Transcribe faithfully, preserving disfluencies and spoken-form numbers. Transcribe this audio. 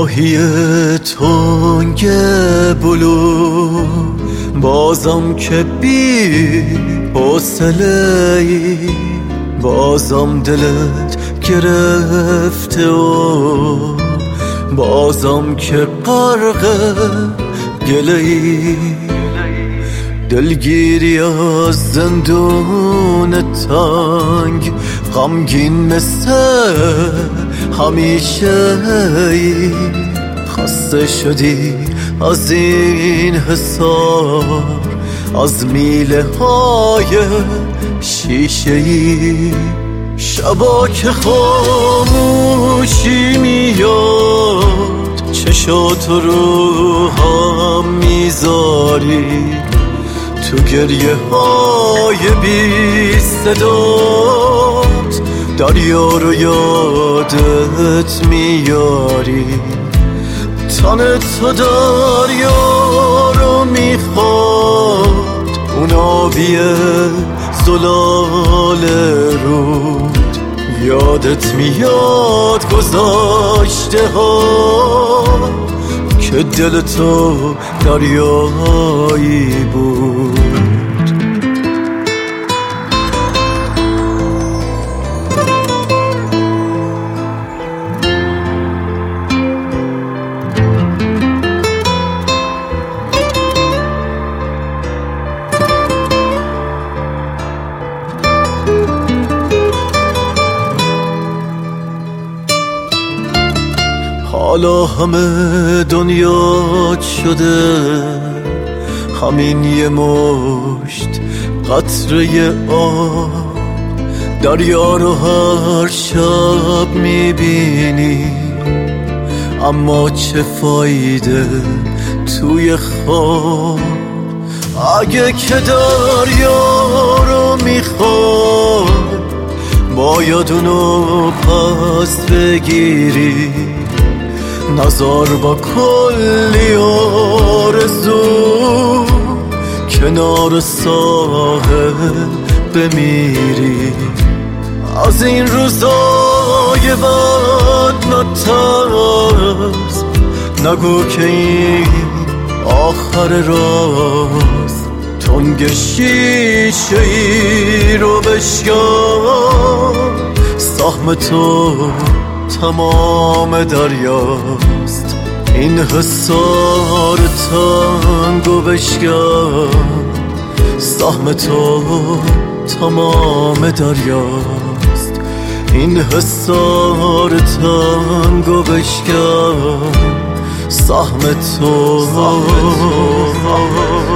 راهی تنگ بلو بازم که بی حوصله ای، بازم دلت گرفته و بازم که غرق گله ای، دلگیری از زندون تنگ غمگین مثل همیشه ای، خسته شدی از این حصار، از میله های شیشه ای، شبا که خاموشی میاد چشاتو رو هم میذاری، تو گریه های بی صدات دریا رو یادت میاری، تن تو دریا رو میخواد، اون آبی زلال رود، یادت میاد گذاشته ها که دل تو دریایی بود. حالا همه دنیا شده همین یه مشت قطره آب، دریا رو هر شب میبینی اما چه فایده توی خواب، اگه که دریا رو میخوای باید اونو پس بگیری، نظر با کلی آرزو کنار ساحل بمیری، از این روزای بد نترس، نگو که این آخر راست، تنگ شیشه ای رو بشکن، سهم تو تمام دریاست، این حصار تنگو بشکن، سهم تو تمام دریاست، این حصار تنگو بشکن، سهم تو